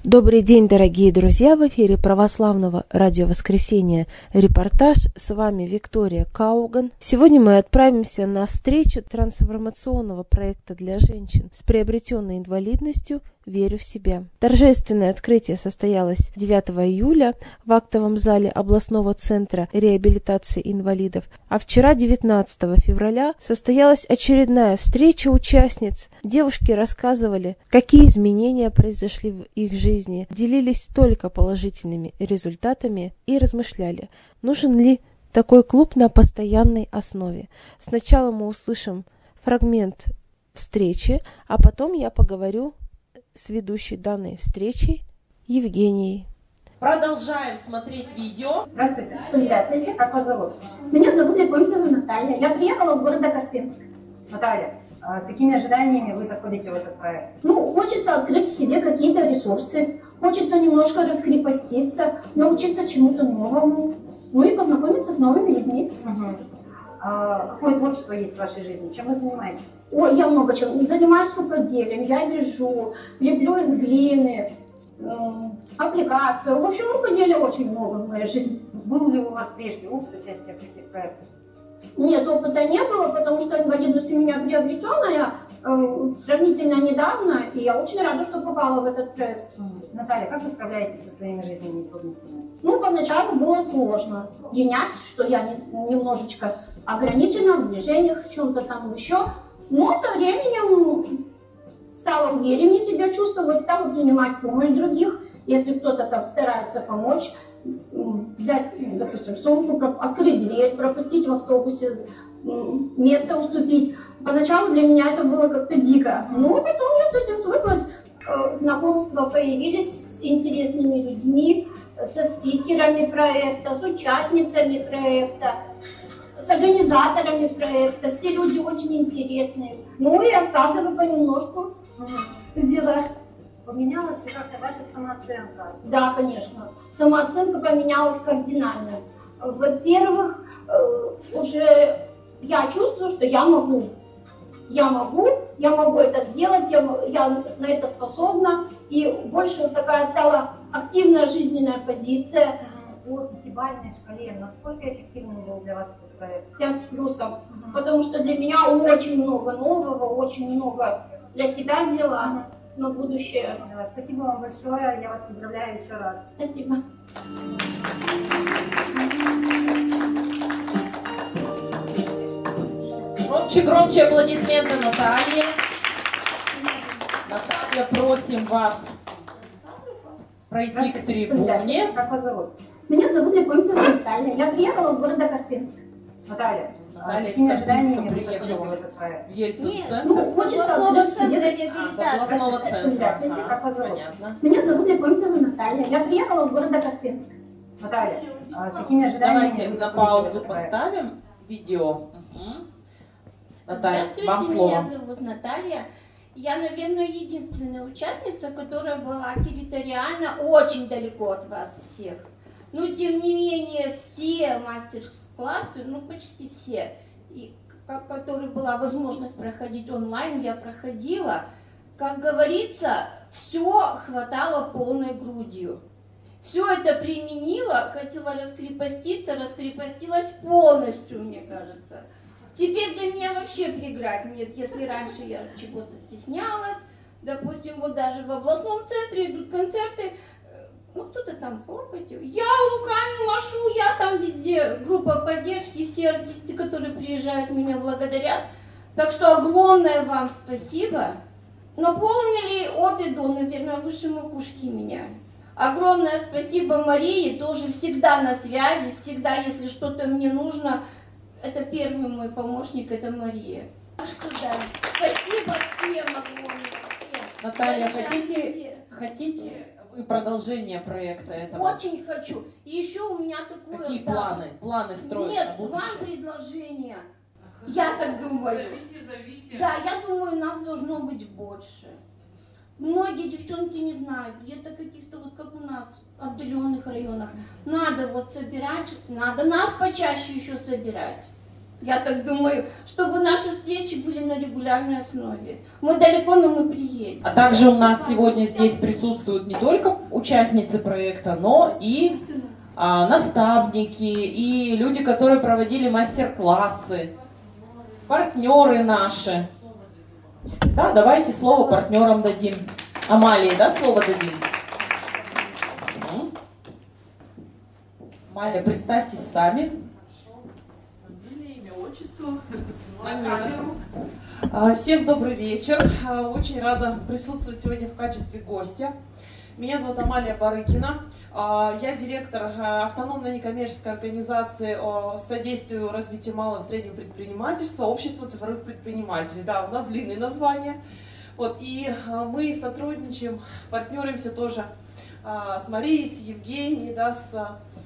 Добрый день, дорогие друзья! В эфире Православного радио Воскресенья репортаж. С вами Виктория Кауган. Сегодня мы отправимся на встречу трансформационного проекта для женщин с приобретенной инвалидностью «Верю в себя». Торжественное открытие состоялось 9 июля в актовом зале областного центра реабилитации инвалидов, а вчера, 19 февраля, состоялась очередная встреча участниц. Девушки рассказывали, какие изменения произошли в их жизни, делились только положительными результатами и размышляли, нужен ли такой клуб на постоянной основе. Сначала мы услышим фрагмент встречи, а потом я поговорю с ведущей данной встречи Евгенией. Продолжаем смотреть видео. Здравствуйте. Здравствуйте. Как вас зовут? Меня зовут Липунцева Наталья. Я приехала с города Карпинск. Наталья, а с какими ожиданиями вы заходите в этот проект? Хочется открыть в себе какие-то ресурсы. Хочется немножко раскрепоститься, научиться чему-то новому. И познакомиться с новыми людьми. Какое творчество есть в вашей жизни? Чем вы занимаетесь? Я много чем. Занимаюсь рукоделием, я вяжу, леплю из глины, аппликацию. В общем, рукоделия очень много в моей жизни. Был ли у вас прежний опыт участия в таких проектах? Нет, опыта не было, потому что инвалидность у меня приобретенная сравнительно недавно, и я очень рада, что попала в этот проект. Наталья, как вы справляетесь со своими жизненными трудностями? Поначалу было сложно принять, что я немножечко ограничена в движениях, в чем-то там еще. Но со временем стала увереннее себя чувствовать, стала принимать помощь других. Если кто-то там старается помочь, взять, допустим, сумку, открыть дверь, пропустить в автобусе, место уступить. Поначалу для меня это было как-то дико. Но потом я с этим свыклась. Знакомства появились с интересными людьми, со спикерами проекта, с участницами проекта, с организаторами проекта. Все люди очень интересные. И от каждого понемножку взяла. Поменялась ли как-то ваша самооценка? Да, конечно. Самооценка поменялась кардинально. Во-первых, уже я чувствую, что я могу. Я могу это сделать, я на это способна. И больше такая стала активная жизненная позиция. По пятибалльной шкале, насколько эффективным был для вас этот проект? 5 с плюсом. Потому что для меня очень много нового, очень много для себя взяла на будущее. Спасибо вам большое, я вас поздравляю еще раз. Спасибо. Громче аплодисменты Наталье. Наталья, просим вас пройти к трибуне. Как вас зовут? Меня зовут Липунцева Наталья. Я приехала с города Карпинск. Наталья, с какими ожиданиями вы заходите в этот проект? Хочется открыть в себе... областного центра. Здравствуйте. Как вас зовут? Понятно. Меня зовут Липунцева Наталья. Я приехала с города Карпинск. Наталья, с какими ожиданиями Давайте вы за заходите в паузу этот проект? поставим видео. Наталья, Здравствуйте, вам слово. меня зовут Наталья. Я, наверное, единственная участница, которая была территориально очень далеко от вас всех. Но, тем не менее, все мастер-классы, почти все, которые была возможность проходить онлайн, я проходила. Как говорится, все хватало полной грудью. Все это применила, хотела раскрепостилась полностью, мне кажется. Теперь для меня вообще преград нет. Если раньше я чего-то стеснялась, допустим, даже в областном центре идут концерты, кто-то там хлопает, я руками машу, я там везде, группа поддержки, все артисты, которые приезжают, меня благодарят. Так что огромное вам спасибо. Наполнили от и до, наверное, выше макушки меня. Огромное спасибо Марии, тоже всегда на связи, всегда, если что-то мне нужно, это первый мой помощник, это Мария. Так что да, спасибо всем огромное. Всем. Наталья, хотите вы продолжение проекта этого? Очень хочу. И еще у меня такое... Какие планы? Планы строить Нет, на будущее? вам предложение. Я так думаю. Зовите. Да, я думаю, нас должно быть больше. Многие девчонки не знают, где-то каких-то, как у нас, отдаленных районах. Надо собирать, надо нас почаще еще собирать. Я так думаю, чтобы наши встречи были на регулярной основе. Мы далеко, но мы приедем. А также у нас сегодня здесь присутствуют не только участницы проекта, но и наставники, и люди, которые проводили мастер-классы, партнеры наши. Да, давайте слово партнерам дадим. Амалии, да, слово дадим? Амалия, представьтесь сами. Имя, отчество, Всем добрый вечер. Очень рада присутствовать сегодня в качестве гостя. Меня зовут Амалия Барыкина. Я директор автономной некоммерческой организации по содействию развитию малого и среднего предпринимательства, Общество цифровых предпринимателей. Да, у нас длинное название. Вот, и мы сотрудничаем, партнеримся тоже с Марией, с Евгенией, да, с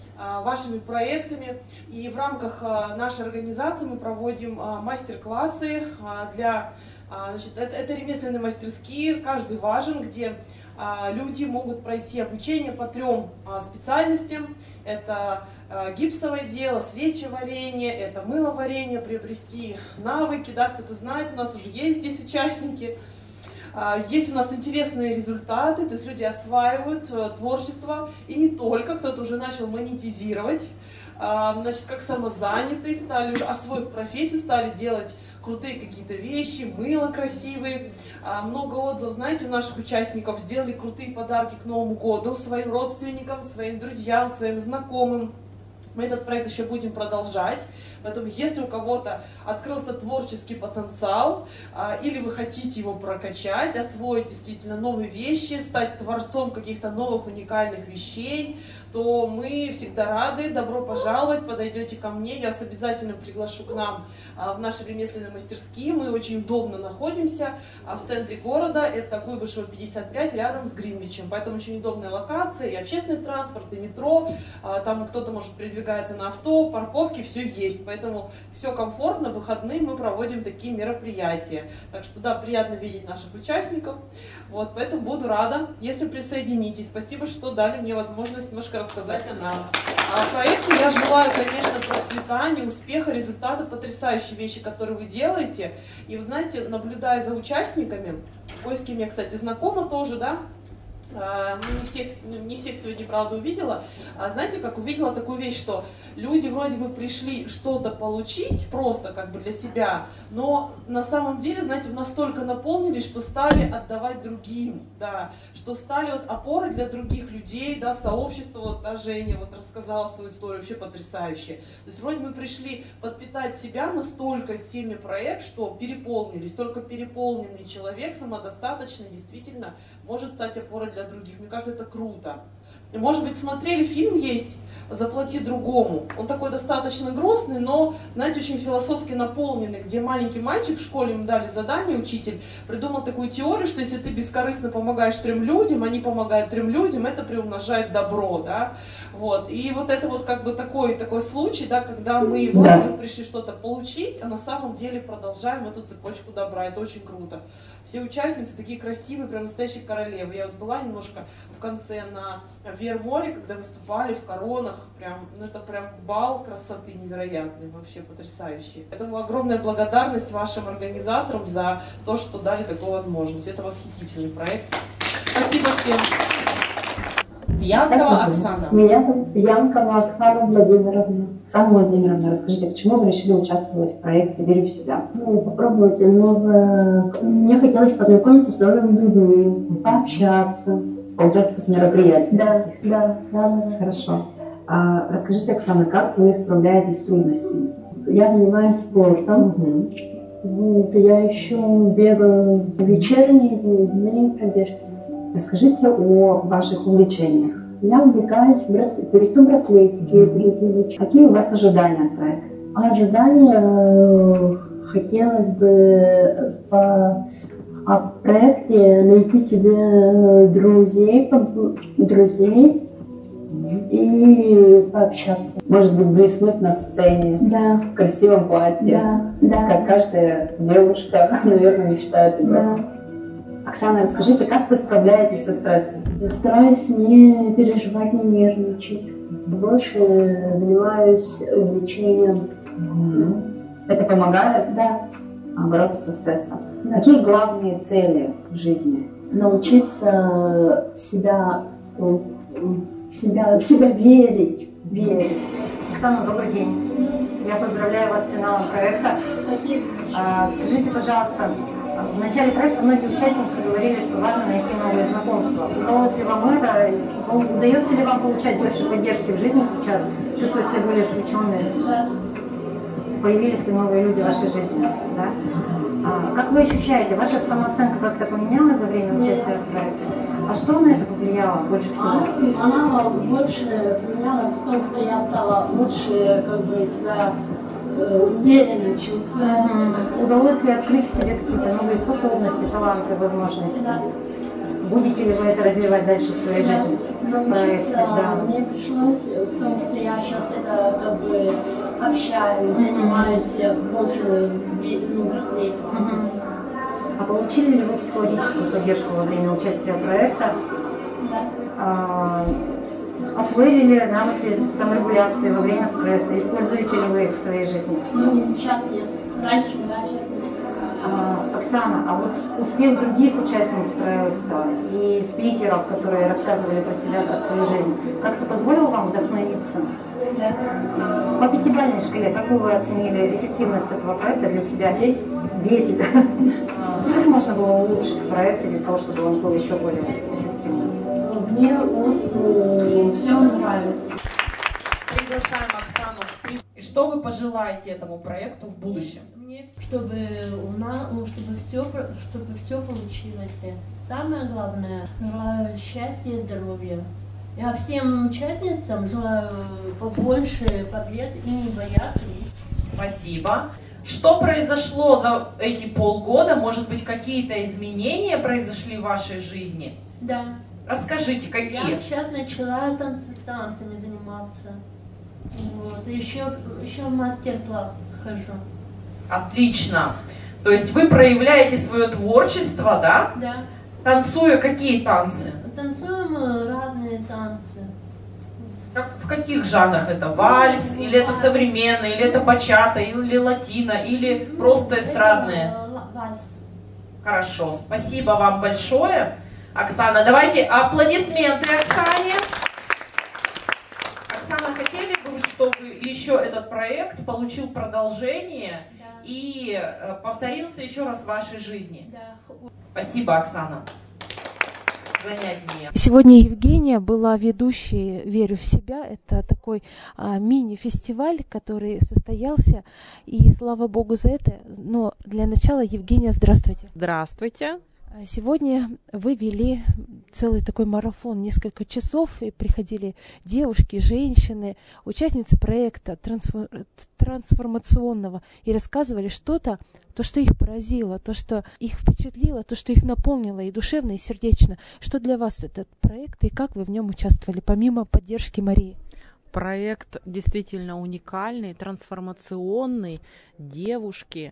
вашими проектами. И в рамках нашей организации мы проводим мастер-классы для... Значит, это ремесленные мастерские, каждый важен, где люди могут пройти обучение по 3 специальностям. Это гипсовое дело, свечеварение, это мыловарение, приобрести навыки, да, кто-то знает, у нас уже есть здесь участники. Есть у нас интересные результаты, то есть люди осваивают творчество, и не только, кто-то уже начал монетизировать, значит, как самозанятые, стали уже, освоив профессию, стали делать крутые какие-то вещи, мыло красивые, много отзывов, знаете, у наших участников, сделали крутые подарки к Новому году своим родственникам, своим друзьям, своим знакомым. Мы этот проект еще будем продолжать, поэтому если у кого-то открылся творческий потенциал, или вы хотите его прокачать, освоить действительно новые вещи, стать творцом каких-то новых уникальных вещей, то мы всегда рады, добро пожаловать, подойдете ко мне, я вас обязательно приглашу к нам в наши ремесленные мастерские. Мы очень удобно находимся в центре города, это Куйбышева 55, рядом с Гринвичем, поэтому очень удобная локация, и общественный транспорт, и метро, там кто-то может передвигаться на авто, парковки, все есть, поэтому все комфортно, в выходные мы проводим такие мероприятия, так что да, приятно видеть наших участников, вот, поэтому буду рада, если присоединитесь. Спасибо, что дали мне возможность немножко рассказать о нас. В проекте я желаю, конечно, процветания, успеха, результата, потрясающие вещи, которые вы делаете. И вы знаете, наблюдая за участниками, кое с кем я, кстати, знакома тоже, да, не всех сегодня, правда, увидела. Знаете, как увидела такую вещь, что люди вроде бы пришли что-то получить просто как бы для себя, но на самом деле, знаете, настолько наполнились, что стали отдавать другим, да, что стали вот опорой для других людей, да, сообщество, вот та Женя вот рассказала свою историю, вообще потрясающе. То есть вроде мы пришли подпитать себя, настолько сильный проект, что переполнились, только переполненный человек, самодостаточный, действительно может стать опорой для других. Мне кажется, это круто. Может быть, смотрели фильм есть «Заплати другому». Он такой достаточно грустный, но, знаете, очень философски наполненный, где маленький мальчик в школе, ему дали задание, учитель придумал такую теорию, что если ты бескорыстно помогаешь 3 людям, они помогают 3 людям, это приумножает добро, да. Вот. И вот это вот как бы такой случай, да, когда мы вроде пришли что-то получить, а на самом деле продолжаем эту цепочку добра. Это очень круто. Все участницы такие красивые, прям настоящие королевы. Я вот была немножко в конце на Верморе, когда выступали в коронах, прям, ну это прям бал красоты невероятный, вообще потрясающий. Поэтому огромная благодарность вашим организаторам за то, что дали такую возможность. Это восхитительный проект. Спасибо всем. Янкова Оксана. Меня зовут Янкова Оксана Владимировна. Оксана Владимировна, расскажите, почему вы решили участвовать в проекте «Верю в себя»? Ну, попробуйте новое. Мне хотелось познакомиться с новыми людьми, пообщаться. Поучаствовать в мероприятии? Да. Хорошо. Расскажите, Оксана, как вы справляетесь с трудностями? Я занимаюсь спортом. Вот, я еще бегаю вечерние дни пробежки. Расскажите о ваших увлечениях. Я увлекаюсь берегу браслетики. Какие у вас ожидания от проекта? Ожидания хотелось бы по проекте найти себе друзей и пообщаться. Может быть, блеснуть на сцене, Да. в красивом платье, Да. как каждая девушка, наверное, мечтает об этом. Да. Оксана, расскажите, как вы справляетесь со стрессом? Стараюсь не переживать, не нервничать. Больше занимаюсь лечением. Это помогает бороться со стрессом. Какие главные цели в жизни? Научиться себя верить. Оксана, добрый день. Я поздравляю вас с финалом проекта. Скажите, пожалуйста, в начале проекта многие участницы говорили, что важно найти новые знакомства. Удалось ли вам это? Удается ли вам получать больше поддержки в жизни сейчас? Чувствовать себя более включенные? Появились ли новые люди в вашей жизни? Да? Как вы ощущаете, ваша самооценка как-то поменялась за время участия в проекте? А что на это повлияло больше всего? Она больше поменялась в том, что я стала лучше себя уверенно чувствовать. Удалось ли открыть в себе какие-то новые способности, таланты, возможности? Будете ли вы это развивать дальше в своей жизни? В проекте? Мне пришлось в том, что я сейчас это общаюсь, занимаюсь больше быстрее. А получили ли вы психологическую поддержку во время участия в проекте? Да. Освоили ли навыки саморегуляции во время стресса? Используете ли вы их в своей жизни? Сейчас нет. Раньше. Оксана, а вот успех других участниц проекта и спикеров, которые рассказывали про себя, про свою жизнь, как-то позволил вам вдохновиться? Да. По пятибалльной шкале, какую вы оценили эффективность этого проекта для себя? 10. Что можно было улучшить в проекте для того, чтобы он был еще более эффективным? Мне все нравится. Приглашаем Оксану. И что вы пожелаете этому проекту в будущем? Чтобы все получилось. Самое главное, желаю счастья и здоровья. Я всем участницам желаю побольше побед и не бояться. Спасибо. Что произошло за эти полгода? Может быть, какие-то изменения произошли в вашей жизни? Да. Расскажите, какие? Я сейчас начала танцами заниматься. Вот. Еще в мастер-класс хожу. Отлично. То есть вы проявляете свое творчество, да? Да. Танцуя какие танцы? Танцуем разные танцы. В каких жанрах это? Вальс, или это современный, или это бачата, или латино, или просто эстрадные? Вальс. Хорошо, спасибо вам большое, Оксана. Давайте аплодисменты Оксане. Оксана, хотели бы, чтобы еще этот проект получил продолжение и повторился еще раз в вашей жизни? Да. Спасибо, Оксана. Занятнее. Сегодня Евгения была ведущей «Верю в себя». Это такой мини-фестиваль, который состоялся, и слава Богу за это. Но для начала, Евгения, здравствуйте. Здравствуйте. Сегодня вы вели целый такой марафон, несколько часов, и приходили девушки, женщины, участницы проекта трансформационного, и рассказывали что-то, то, что их поразило, то, что их впечатлило, то, что их наполнило и душевно, и сердечно. Что для вас этот проект, и как вы в нем участвовали, помимо поддержки Марии? Проект действительно уникальный, трансформационный. Девушки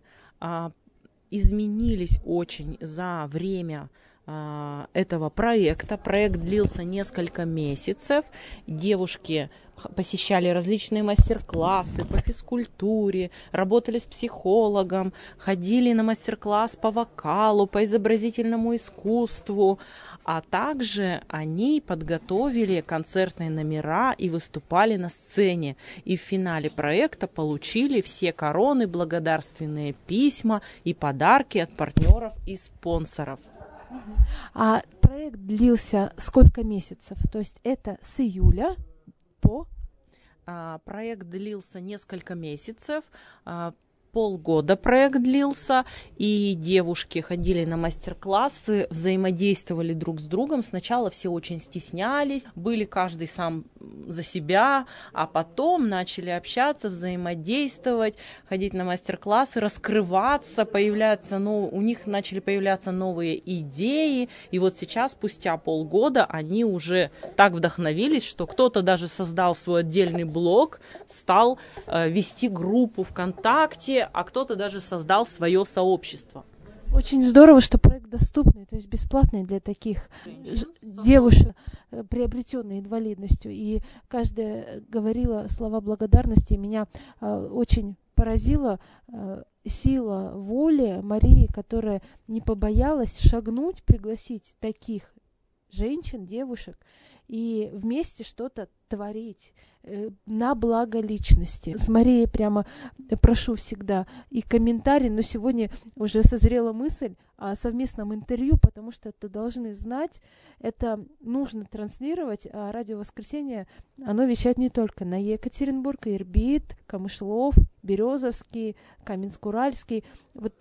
изменились очень за время этого проекта. Проект длился несколько месяцев. Девушки посещали различные мастер-классы по физкультуре, работали с психологом, ходили на мастер-класс по вокалу, по изобразительному искусству, а также они подготовили концертные номера и выступали на сцене. И в финале проекта получили все короны, благодарственные письма и подарки от партнеров и спонсоров. А проект длился сколько месяцев? То есть это с июля по... Проект длился несколько месяцев, полгода проект длился, и девушки ходили на мастер-классы, взаимодействовали друг с другом. Сначала все очень стеснялись, были каждый сам за себя, а потом начали общаться, взаимодействовать, ходить на мастер-классы, раскрываться, у них начали появляться новые идеи, и вот сейчас, спустя полгода, они уже так вдохновились, что кто-то даже создал свой отдельный блог, стал вести группу ВКонтакте, а кто-то даже создал свое сообщество. Очень здорово, что проект доступный, то есть бесплатный для таких девушек, приобретенной инвалидностью. И каждая говорила слова благодарности, и меня очень поразила сила воли Марии, которая не побоялась шагнуть, пригласить таких женщин, девушек, и вместе что-то творить на благо личности. С Марией прямо прошу всегда и комментарий, но сегодня уже созрела мысль о совместном интервью, потому что это должны знать, это нужно транслировать, а радио «Воскресенье», оно вещает не только на Екатеринбург, Ирбит, Камышлов, Березовский, Каменск-Уральский, вот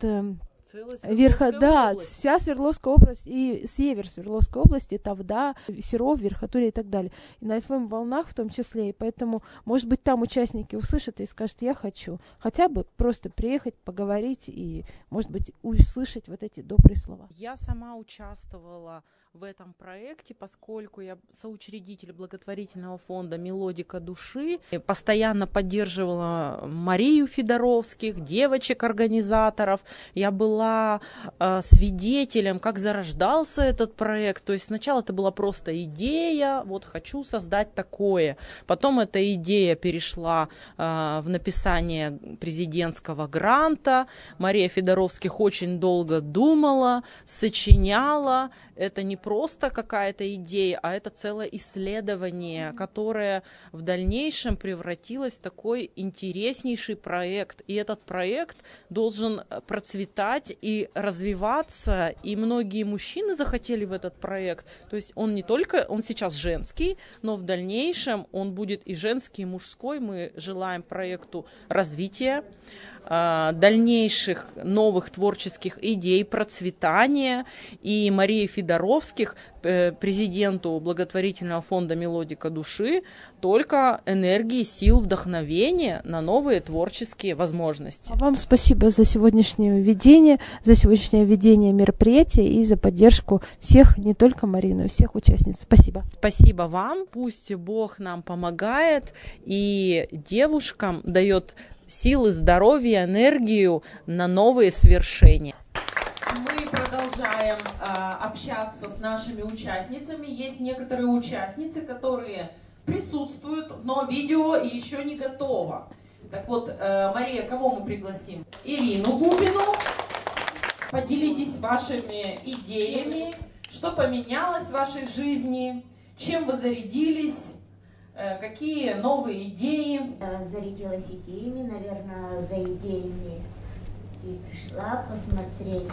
вся Свердловская область и север Свердловской области, Тавда, Серов, Верхотурье и так далее. И на FM-волнах в том числе. И поэтому, может быть, там участники услышат и скажут, я хочу. Хотя бы просто приехать, поговорить и, может быть, услышать вот эти добрые слова. Я сама участвовала в этом проекте, поскольку я соучредитель благотворительного фонда «Мелодика души», постоянно поддерживала Марию Федоровских, девочек-организаторов. Я была свидетелем, как зарождался этот проект. То есть сначала это была просто идея, вот хочу создать такое. Потом эта идея перешла в написание президентского гранта. Мария Федоровских очень долго думала, сочиняла. Это не просто какая-то идея, а это целое исследование, которое в дальнейшем превратилось в такой интереснейший проект. И этот проект должен процветать и развиваться, и многие мужчины захотели в этот проект. То есть он не только, он сейчас женский, но в дальнейшем он будет и женский, и мужской. Мы желаем проекту развития, дальнейших новых творческих идей, процветания. И Марии Федоровских, президенту благотворительного фонда «Мелодика души», только энергии, сил, вдохновения на новые творческие возможности. А вам спасибо за сегодняшнее ведение мероприятия и за поддержку всех, не только Марии, но и всех участниц. Спасибо. Спасибо вам. Пусть Бог нам помогает и девушкам дает силы, здоровья, энергию на новые свершения. Мы продолжаем общаться с нашими участницами. Есть некоторые участницы, которые присутствуют, но видео еще не готово. Так вот, Мария, кого мы пригласим? Ирину Губину. Поделитесь вашими идеями, что поменялось в вашей жизни, чем вы зарядились. Какие новые идеи? Зарядилась идеями, наверное, за идеями и пришла посмотреть,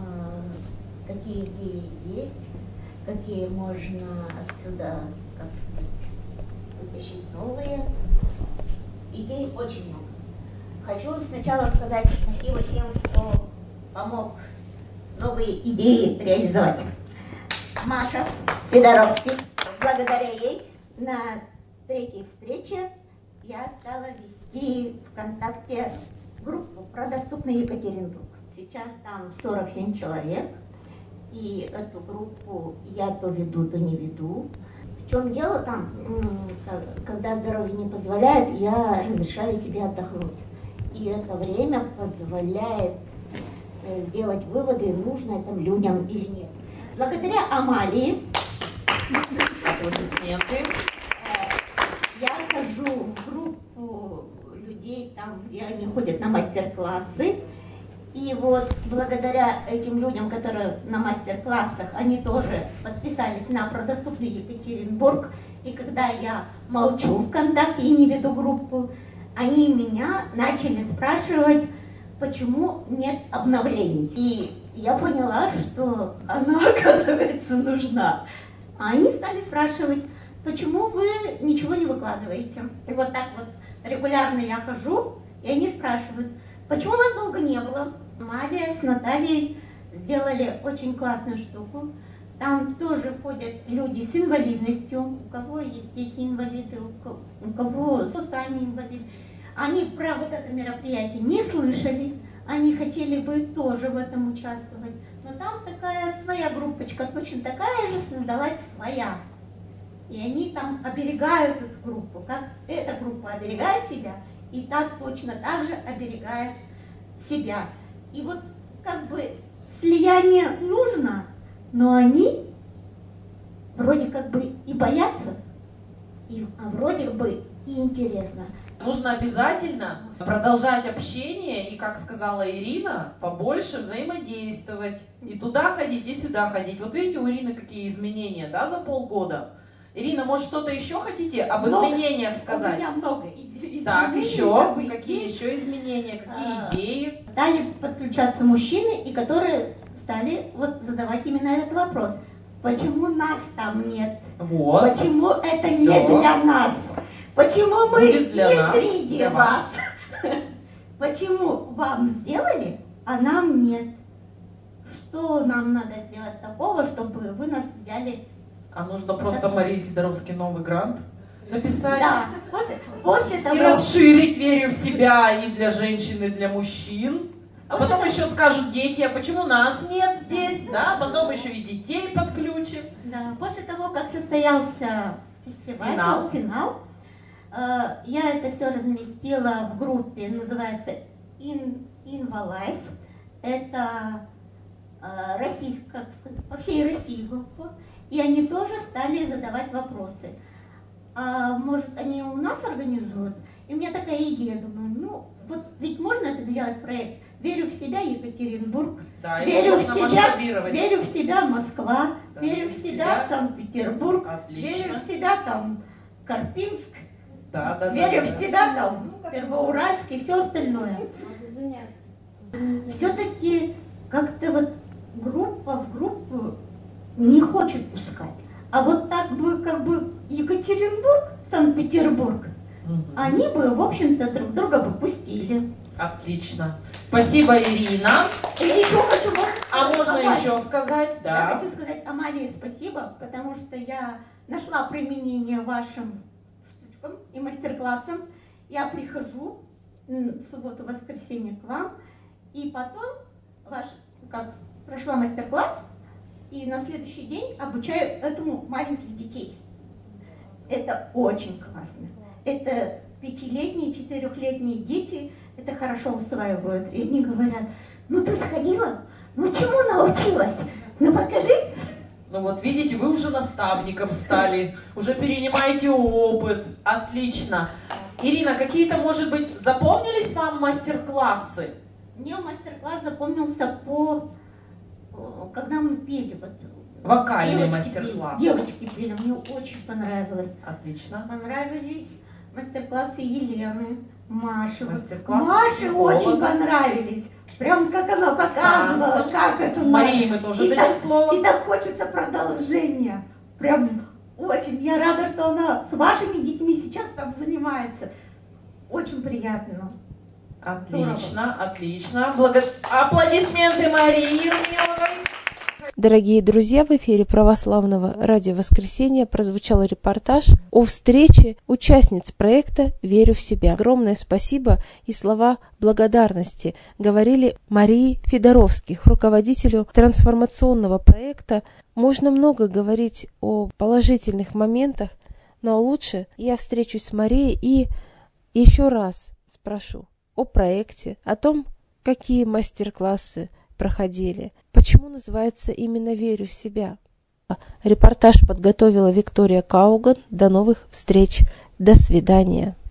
какие идеи есть, какие можно отсюда, как сказать, вытащить новые. Идей очень много. Хочу сначала сказать спасибо тем, кто помог новые идеи реализовать. Маша Федоровский. Благодаря ей на третьей встрече я стала вести ВКонтакте группу про доступный Екатеринбург. Сейчас там 47 человек, и эту группу я то веду, то не веду. В чем дело там, когда здоровье не позволяет, я разрешаю себе отдохнуть. И это время позволяет сделать выводы, нужно это людям или нет. Благодаря Амалии, аплодисменты, я хожу в группу людей, там, где они ходят на мастер-классы. И вот благодаря этим людям, которые на мастер-классах, они тоже подписались на «Продоступный Екатеринбург». И когда я молчу ВКонтакте и не веду группу, они меня начали спрашивать, почему нет обновлений. И я поняла, что она, оказывается, нужна. А они стали спрашивать, почему вы ничего не выкладываете. И вот так вот регулярно я хожу, и они спрашивают, почему вас долго не было? Малия с Натальей сделали очень классную штуку. Там тоже ходят люди с инвалидностью, у кого есть дети-инвалиды, у кого сами инвалиды. Они про вот это мероприятие не слышали, они хотели бы тоже в этом участвовать. Но там такая своя группочка, точно такая же создалась своя. И они там оберегают эту группу, как эта группа оберегает себя, и так точно так же оберегает себя. И вот как бы слияние нужно, но они вроде как бы и боятся, а вроде бы и интересно. Нужно обязательно продолжать общение и, как сказала Ирина, побольше взаимодействовать. И туда ходить, и сюда ходить. Вот видите, у Ирины какие изменения, да, за полгода? Ирина, может, что-то еще хотите об изменениях сказать? У меня много Так, еще? Какие еще изменения, какие идеи? Стали подключаться мужчины, и которые стали вот задавать именно этот вопрос. Почему нас там нет? Вот. Почему это не для нас? Почему мы не среди вас? Почему вам сделали, а нам нет? Что нам надо сделать такого, чтобы вы нас взяли? А нужно просто Марии Федоровской новый грант написать. Да, после того... И расширить веру в себя и для женщин, и для мужчин. А потом еще скажут дети, а почему нас нет здесь, да? Потом еще и детей подключим. Да, после того, как состоялся фестиваль, финал, я это все разместила в группе, называется InvaLife. Это российская, по всей России группа. И они тоже стали задавать вопросы. А может, они у нас организуют? И у меня такая идея, думаю, ну, вот ведь можно это сделать проект. Верю в себя, Екатеринбург. Да, верю в себя, Москва. Да, верю в себя, Санкт-Петербург. Верю в себя, там, Карпинск. Верю в себя, там, Первоуральск и все остальное. Все-таки как-то вот группа в группу не хочет пускать. А вот так бы, как бы, Екатеринбург, Санкт-Петербург, они бы, в общем-то, друг друга бы пустили. Отлично. Спасибо, Ирина. И еще хочу... можно еще сказать? Да. Я хочу сказать Амалии спасибо, потому что я нашла применение вашим штучкам и мастер-классам. Я прихожу в субботу-воскресенье к вам, и потом прошла мастер-класс, и на следующий день обучаю этому маленьких детей. Это очень классно. Это 5-летние, 4-летние дети, это хорошо усваивают. И они говорят, ну ты сходила, ну чему научилась? Ну покажи. Ну вот видите, вы уже наставником стали, уже перенимаете опыт. Отлично. Ирина, какие-то, может быть, запомнились вам мастер-классы? Мне мастер-класс запомнился когда мы пели. Вот, вокальный мастер-класс. Девочки пели, мне очень понравилось. Отлично. Понравились мастер-классы Елены, Маши. Мастер-классы очень понравились. Прям как она показывала, как это Марии мы тоже даем слово. И так хочется продолжения. Прям очень. Я рада, что она с вашими детьми сейчас там занимается. Очень приятно. Отлично, отлично. Аплодисменты Марии Ермиловой. Дорогие друзья, в эфире Православного радио «Воскресенье» прозвучал репортаж о встрече участниц проекта «Верю в себя». Огромное спасибо и слова благодарности говорили Марии Федоровских, руководителю трансформационного проекта. Можно много говорить о положительных моментах, но лучше я встречусь с Марией и еще раз спрошу о проекте, о том, какие мастер-классы проходили, почему называется именно «Верю в себя». Репортаж подготовила Виктория Кауган. До новых встреч. До свидания.